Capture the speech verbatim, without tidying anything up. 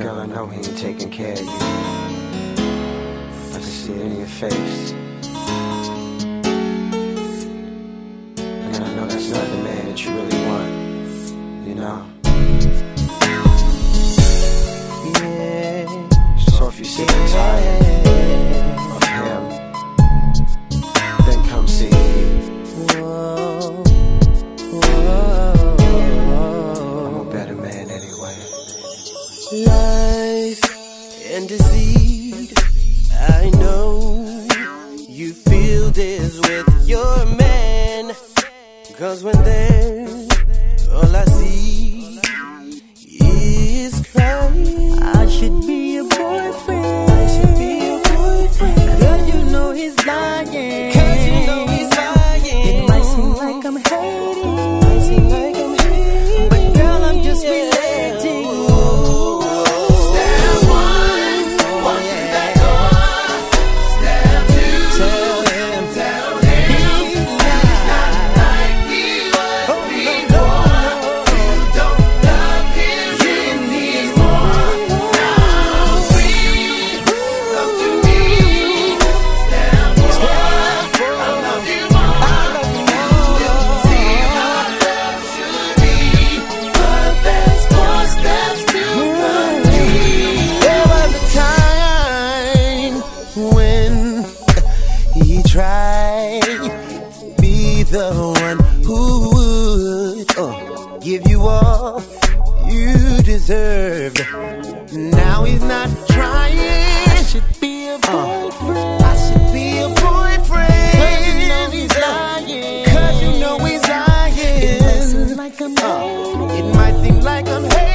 Girl, I know he ain't taking care of you. I can see it in your face. And I know that's not the man that you really want, you know? Yeah. So if you're sick and tired of him, then come see me. Whoa, whoa. I'm a better man anyway. Life and deceit, I know you feel this with your man. Cause when there's all I see is crying. I should be a boyfriend. I should be a boyfriend. Cause you know he's lying. Cause you know he's lying. It might seem like I'm hating. Might seem like I'm hating. But girl, I'm just relating. Step one, walk through that door. Step two, tell him, tell him he's not like he was before. You don't love him anymore. Now breathe up to me. Step four, I love you more. You see how love should be, but there's four steps to complete. There was a time when he tried to be the one who would uh, give you all you deserved. Now he's not trying. I should be a boyfriend. I should be a boyfriend. Cause you know he's lying. Cause you know he's lying. It might seem like I'm Uh, hating. it might seem like I'm hating.